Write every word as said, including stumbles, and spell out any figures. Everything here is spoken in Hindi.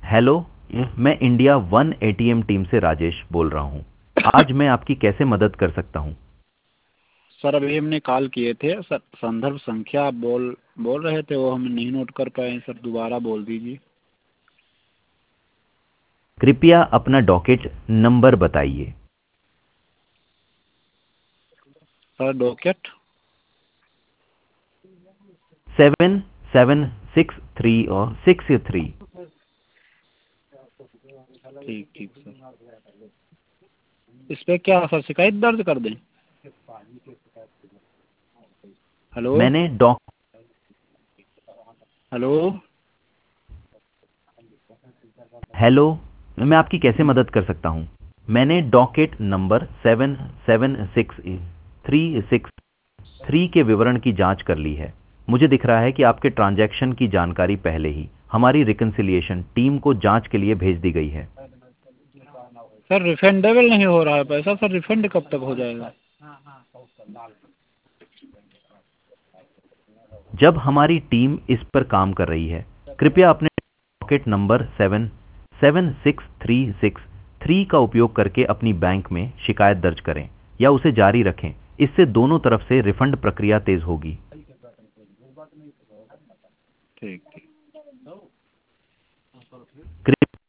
हेलो, मैं इंडिया वन एटीएम टीम से राजेश बोल रहा हूँ। आज मैं आपकी कैसे मदद कर सकता हूँ? सर अभी हमने कॉल किए थे सर, संदर्भ संख्या आप बोल बोल रहे थे वो हम नहीं नोट कर पाए सर, दोबारा बोल दीजिए। कृपया अपना डॉकेट नंबर बताइए। Sir docket seven seven six three और सिक्स थ्री। ठीक ठीक सर। इस पे क्या सर शिकायत दर्ज कर दें? हेलो मैंने डॉक हेलो हेलो, मैं आपकी कैसे मदद कर सकता हूँ? मैंने docket number seven seven six three six three के विवरण की जांच कर ली है। मुझे दिख रहा है कि आपके ट्रांजैक्शन की जानकारी पहले ही हमारी रिकन्सिलिएशन टीम को जांच के लिए भेज दी गई है। सर रिफंडेबल नहीं हो रहा है पैसा, सर रिफंड कब तक हो जाएगा? जब हमारी टीम इस पर काम कर रही है, कृपया अपने docket number seven seven six three six three का उपयोग करके अपनी बैंक में शिकायत दर्ज करें या उसे जारी रखें। इससे दोनों तरफ से रिफंड प्रक्रिया तेज होगी। ठीक ठीक।